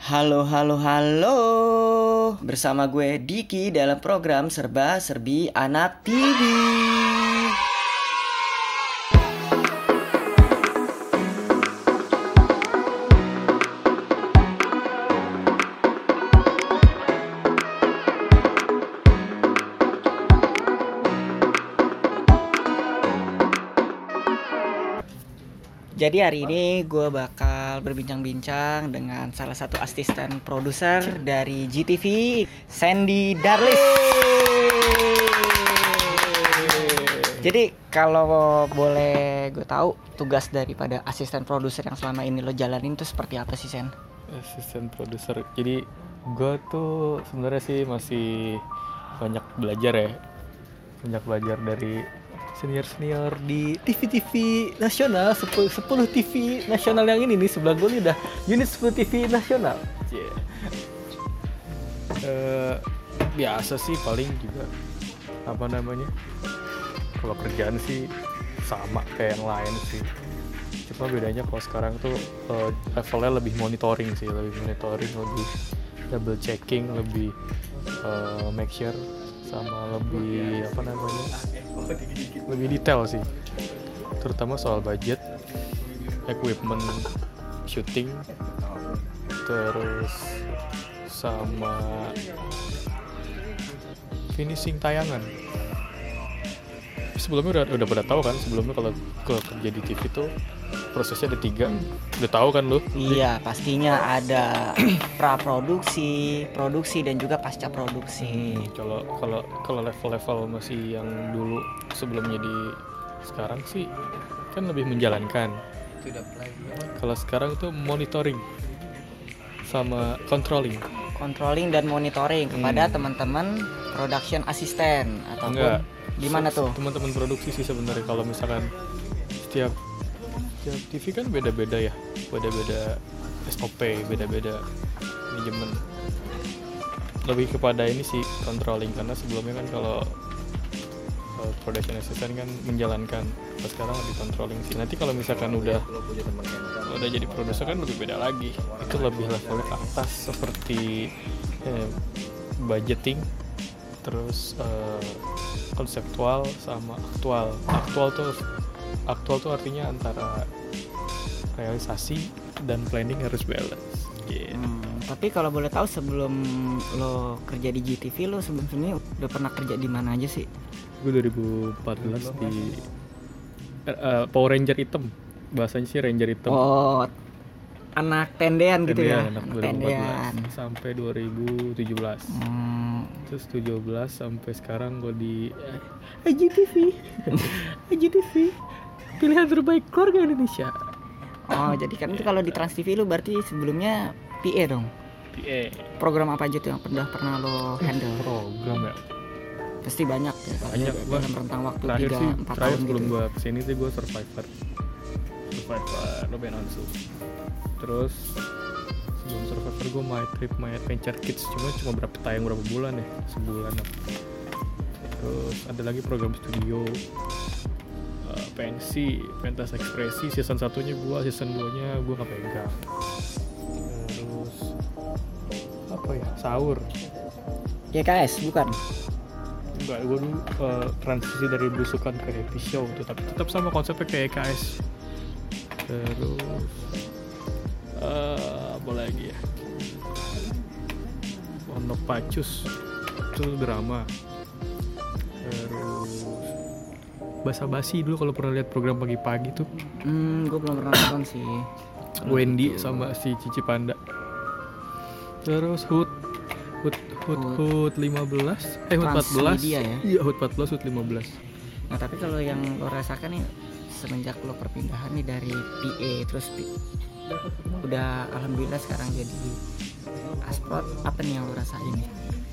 Halo, halo, halo. Bersama gue Diki dalam program Serba Serbi Anak TV. Jadi hari ini gue bakal berbincang-bincang dengan salah satu asisten produser dari GTV, Sandy Darlis. Jadi kalau boleh gue tahu, tugas daripada asisten produser yang selama ini lo jalanin itu seperti apa sih, Sen? Asisten produser. Jadi gue tuh sebenarnya sih masih banyak belajar dari senior di TV nasional, 10 TV nasional yang ini nih, sebelah gue nih udah unit 10 TV nasional. Biasa sih, paling juga kalau kerjaan sih sama kayak yang lain sih, cuma bedanya kalau sekarang tuh levelnya lebih monitoring, lebih double checking, lebih make sure, sama lebih detail sih, terutama soal budget, equipment syuting, terus sama finishing tayangan. Sebelumnya udah pada tahu kan, sebelumnya kalau kerja di TV tuh prosesnya ada 3. Udah tahu kan lu? Iya, pastinya ada praproduksi, produksi, dan juga pasca produksi. Kalau level-level masih yang dulu sebelumnya di sekarang sih kan lebih menjalankan. Kalau sekarang itu monitoring sama controlling Dan monitoring kepada teman-teman production assistant ataupun gimana tuh? Teman-teman produksi sih sebenarnya. Kalau misalkan setiap TV kan beda-beda ya, beda-beda SOP, beda-beda manajemen. Lebih kepada ini sih controlling, karena sebelumnya kan kalau production assistant kan menjalankan, sekarang lebih controlling sih. Nanti kalau misalkan udah jadi produser kan lebih beda lagi, itu lebih levelnya ke atas, seperti budgeting, terus konseptual sama aktual. Aktual tuh artinya antara realisasi dan planning harus balance. Tapi kalau boleh tahu, sebelum lo kerja di GTV, lo sebelumnya udah pernah kerja di mana aja sih? Gue 2014 di Power Ranger hitam, bahasanya sih Ranger hitam. Oh, anak tendean gitu ya? Anak 2014 sampai 2017. Terus 17 sampai sekarang gue di GTV. Pilihan terbaik keluarga Indonesia. Oh, jadi kan itu kalau di Trans TV lu berarti sebelumnya PA dong? PA. Program apa aja tuh yang pernah lo handle? Program ya? Pasti banyak ya, banyak dalam rentang waktu 3-4 tahun terakhir sebelum gitu. gue kesini sih gue Survivor Robin Onsu. Terus sebelum Survivor gue My Adventure Kids, cuma berapa bulan ya, sebulan. Terus ada lagi program studio, pensi, pentas ekspresi, season 1-nya gue, season 2-nya gue gak pegang. Terus sahur YKS bukan? Enggak, gue dulu transisi dari belusukan ke happy show tuh, tapi tetap sama konsepnya kayak EKS. Terus apa lagi ya, Pondok Pacus itu drama. Terus Basa-basi dulu, kalau pernah lihat program pagi-pagi tuh. Gue belum pernah nonton sih. Wendy sama si Cici Panda. Terus Hood 15, Hood 14. Media ya? Iya, Hood 14, Hood 15. Nah, tapi kalau yang lo rasakan nih semenjak lo perpindahan nih dari PA terus udah alhamdulillah sekarang jadi Asprod, apa nih yang lo rasain nih?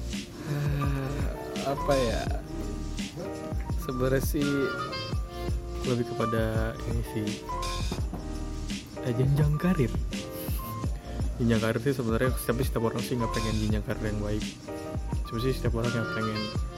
Apa ya? Sebenarnya sih lebih kepada ini sih, jenjang karir sih sebenarnya. Setiap orang sih nggak pengen jenjang karir yang baik, cuma sih setiap orang yang pengen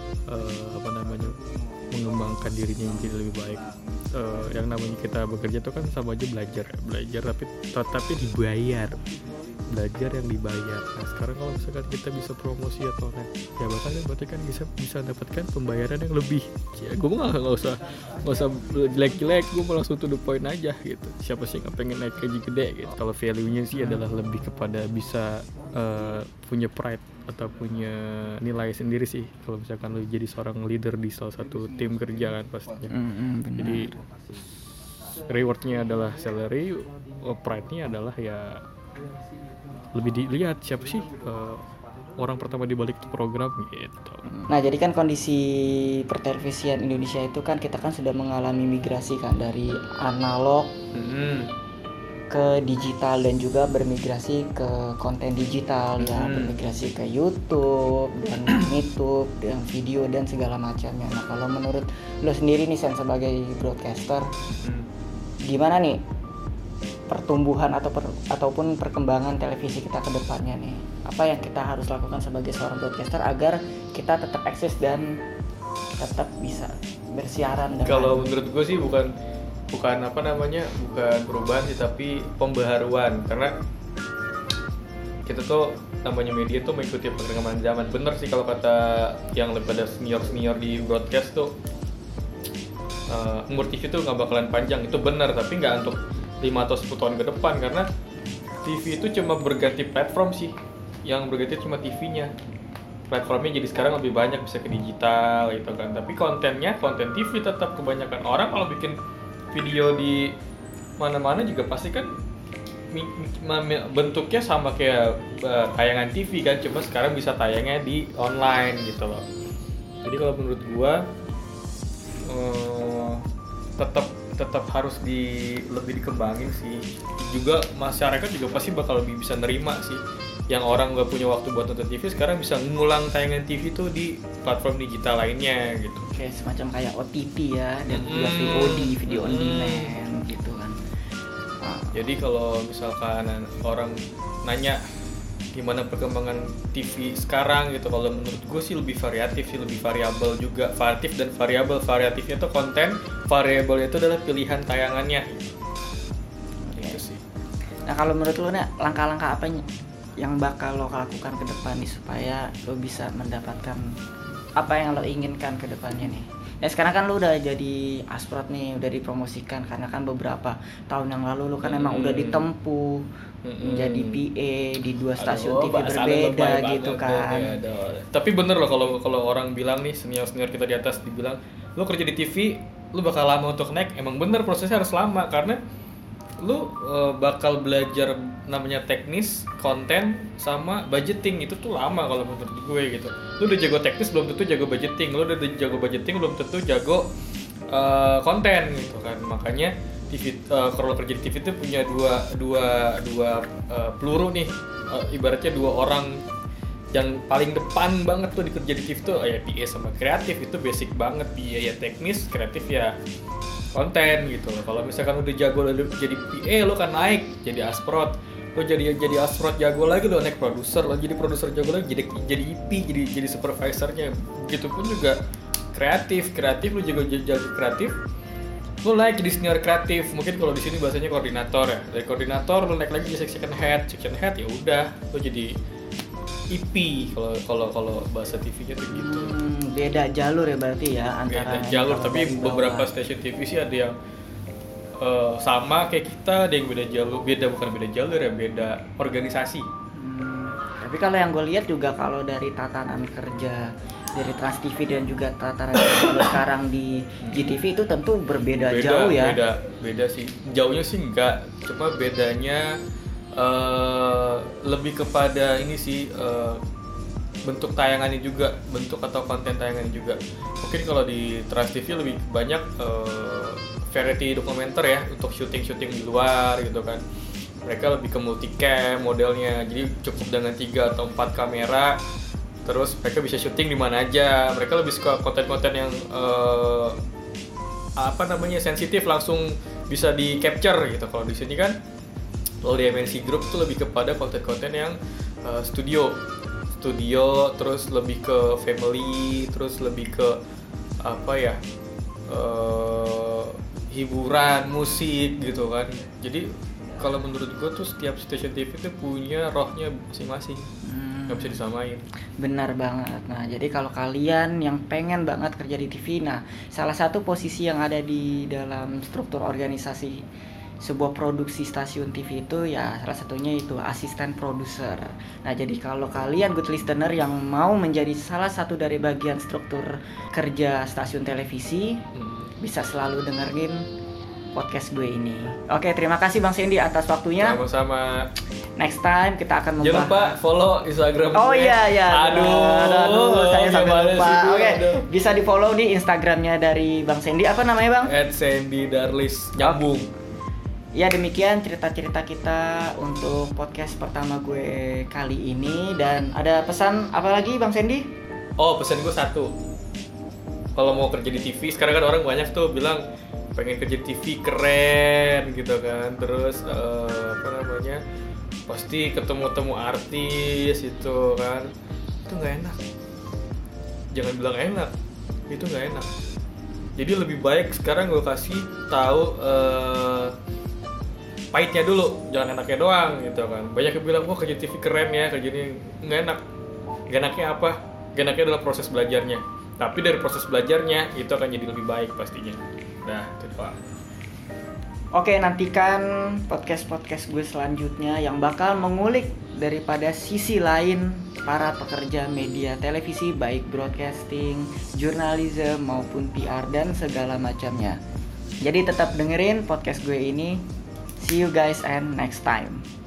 mengembangkan dirinya menjadi lebih baik. Yang namanya kita bekerja tuh kan sama aja belajar tapi dibayar. belajar yang dibayar. Nah sekarang kalau misalkan kita bisa promosi atau ya berarti kan bisa dapatkan pembayaran yang lebih. Ya gue nggak usah jelek-jelek, gue mau langsung to the point aja gitu. Siapa sih nggak pengen naik gaji gede gitu. Kalau value-nya sih adalah lebih kepada bisa punya pride atau punya nilai sendiri sih kalau misalkan lo jadi seorang leader di salah satu tim kerja kan pastinya. Jadi rewardnya adalah salary, pride-nya adalah ya lebih dilihat siapa sih orang pertama di balik itu program gitu. Nah jadi kan kondisi pertelevisian Indonesia itu kan kita kan sudah mengalami migrasi kan dari analog ke digital dan juga bermigrasi ke konten digital ya, bermigrasi ke YouTube dan YouTube dan video dan segala macamnya. Nah kalau menurut lo sendiri nih Sen sebagai broadcaster, gimana nih pertumbuhan ataupun perkembangan televisi kita ke depannya nih? Apa yang kita harus lakukan sebagai seorang broadcaster agar kita tetap eksis dan tetap bisa bersiaran dengan... Kalau menurut gue sih bukan perubahan sih, tapi pembaharuan, karena kita tuh namanya media tuh mengikuti perkembangan zaman. Bener sih kalau kata yang lebih pada senior di broadcast tuh umur TV tuh nggak bakalan panjang, itu benar, tapi nggak untuk 5 atau 10 tahun ke depan, karena TV itu cuma berganti platform sih, yang berganti cuma TV-nya. Platformnya jadi sekarang lebih banyak, bisa ke digital gitu kan, tapi konten TV tetap. Kebanyakan orang kalau bikin video di mana-mana juga pasti kan bentuknya sama kayak tayangan TV kan, cuma sekarang bisa tayangnya di online gitu loh. Jadi kalau menurut gua tetap harus lebih dikembangin sih. Juga masyarakat juga pasti bakal lebih bisa nerima sih, yang orang nggak punya waktu buat nonton TV sekarang bisa ngulang tayangan TV tuh di platform digital lainnya gitu. Kayak semacam kayak OTT ya, dan juga VOD, video on demand gitu kan. Jadi kalau misalkan orang nanya gimana perkembangan TV sekarang gitu, kalau menurut gue sih lebih variatif sih, lebih variabel juga. Variatif dan variabel. Variatifnya tuh konten, variabelnya itu adalah pilihan tayangannya gitu sih. Nah kalau menurut lo nih langkah-langkah apa yang bakal lo lakukan ke depan nih supaya lo bisa mendapatkan apa yang lo inginkan ke depannya nih? Ya sekarang kan lo udah jadi Asprod nih, udah dipromosikan karena kan beberapa tahun yang lalu lo kan emang udah ditempuh menjadi PA di 2 stasiun TV berbeda gitu kan. Tapi bener loh kalau orang bilang nih, senior kita di atas dibilang lo kerja di TV lo bakal lama untuk naik. Emang bener, prosesnya harus lama karena lu bakal belajar namanya teknis, konten, sama budgeting. Itu tuh lama kalau menurut gue gitu. Lu udah jago teknis belum tentu jago budgeting, lu udah jago budgeting belum tentu jago konten gitu kan. Makanya TV kalau kerja di TV itu punya dua peluru nih, ibaratnya 2 orang yang paling depan banget tuh di kerja di TV tuh ya PA sama kreatif. Itu basic banget, PA ya teknis, kreatif ya konten gitu loh. Kalau misalkan udah jago jadi PA, lo kan naik jadi Asprod. Lo jadi Asprod jago lagi, lo naik produser. Lo jadi produser jago lagi, jadi IP, jadi supervisornya. Begitupun juga kreatif lo jago kreatif, lo naik jadi senior kreatif. Mungkin kalau di sini bahasanya koordinator ya. Dari koordinator lo naik lagi jadi section head ya udah lo jadi IP kalau bahasa TV-nya tuh gitu. Beda jalur ya berarti ya antara. Beda jalur, tapi beberapa stasiun TV sih ada yang sama kayak kita, ada yang beda jalur, bukan beda jalur ya, beda organisasi. Tapi kalau yang gue lihat juga kalau dari tatanan kerja dari Trans TV dan juga tatanan kerja sekarang di GTV itu tentu berbeda jauh ya. Beda sih. Jauhnya sih enggak, cuma bedanya lebih kepada ini sih, bentuk tayangannya juga, bentuk atau konten tayangannya juga. Mungkin kalau di Trans TV lebih banyak variety dokumenter ya, untuk syuting di luar gitu kan. Mereka lebih ke multicam modelnya, jadi cukup dengan 3 atau 4 kamera, terus mereka bisa syuting di mana aja. Mereka lebih suka konten-konten yang sensitif, langsung bisa di capture gitu. Kalau di sini kan, kalau di MNC Group itu lebih kepada konten-konten yang studio, terus lebih ke family, terus lebih ke hiburan, musik gitu kan. Jadi kalau menurut gue tuh setiap stasiun TV tuh punya rohnya masing-masing, nggak bisa disamain. Benar banget. Nah, jadi kalau kalian yang pengen banget kerja di TV, nah salah satu posisi yang ada di dalam struktur organisasi sebuah produksi stasiun TV itu ya salah satunya itu asisten produser. Nah, jadi kalau kalian good listener yang mau menjadi salah satu dari bagian struktur kerja stasiun televisi, bisa selalu dengerin podcast gue ini. Oke, terima kasih Bang Sandy atas waktunya. Sama-sama. Next time kita akan Jangan lupa follow Instagram gue. Oh iya. Aduh, saya sampai lupa. Oke, bisa di follow di Instagramnya dari Bang Sandy. Apa namanya Bang? @sandydarlis nyambung. Ya, demikian cerita-cerita kita untuk podcast pertama gue kali ini. Dan ada pesan apa lagi Bang Sandy? Oh, pesan gue satu. Kalau mau kerja di TV, sekarang kan orang banyak tuh bilang pengen kerja di TV keren gitu kan. Terus pasti ketemu artis itu kan. Itu nggak enak. Jangan bilang enak, itu nggak enak. Jadi lebih baik sekarang gue kasih tahu pahitnya dulu, jangan enaknya doang gitu kan. Banyak yang bilang, wah kerja TV keren ya, kerja ini nggak enak. Gak enaknya apa? Gak enaknya adalah proses belajarnya. Tapi dari proses belajarnya itu akan jadi lebih baik pastinya. Nah, itu Pak. Oke, nantikan podcast-podcast gue selanjutnya yang bakal mengulik daripada sisi lain para pekerja media televisi, baik broadcasting, journalism maupun PR dan segala macamnya. Jadi tetap dengerin podcast gue ini. See you guys and next time.